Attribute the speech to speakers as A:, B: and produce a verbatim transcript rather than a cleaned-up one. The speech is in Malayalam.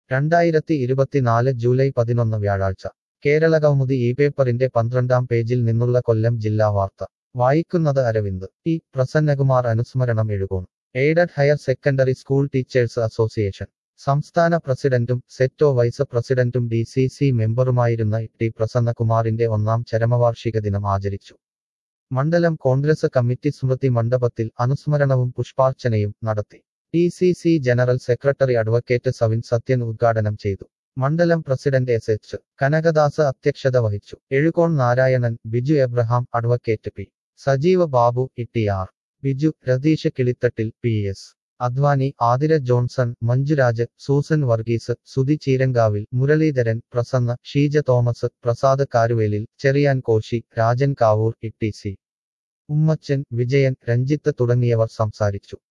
A: രണ്ടായിരത്തി ഇരുപത്തിനാല് ജൂലൈ പതിനൊന്ന് വ്യാഴാഴ്ച കേരളകൗമുദി ഈ പേപ്പറിന്റെ പന്ത്രണ്ടാം പേജിൽ നിന്നുള്ള കൊല്ലം ജില്ലാ വാർത്ത വായിക്കുന്നത് അരവിന്ദ്. ടി പ്രസന്നകുമാർ അനുസ്മരണം Ezhukone. Aided higher secondary school teachers association സംസ്ഥാന പ്രസിഡന്റും സെറ്റോ വൈസ് പ്രസിഡന്റും ഡി സി സി മെമ്പറുമായിരുന്ന ടി പ്രസന്നകുമാറിന്റെ ഒന്നാം ചരമവാർഷിക ദിനം ആചരിച്ചു. മണ്ഡലം കോൺഗ്രസ് കമ്മിറ്റി സ്മൃതി മണ്ഡപത്തിൽ അനുസ്മരണവും പുഷ്പാർച്ചനയും നടത്തി. D C C general secretary advocate Savin Sathyan ഉദ്ഘാടനം ചെയ്തു. മണ്ഡലം പ്രസിഡന്റ് എസ് എച്ച് കനകദാസ് അധ്യക്ഷത വഹിച്ചു. Ezhukone Narayanan, Biju Abraham, advocate P Sajeeva Babu, E R Biju, Ratheesh Kilithattil, P S Advani, Athira Johnson, Manjuraj, Susan Varghese, Sudhi Cheerankavil, Muraleedharan, Prasanna, Sheeja Thomas, Prasad Karuvelil, Cheriyan Koshy, Rajan Kavoor, E T C Ummachan, Vijayan, Ranjith തുടങ്ങിയവർ സംസാരിച്ചു.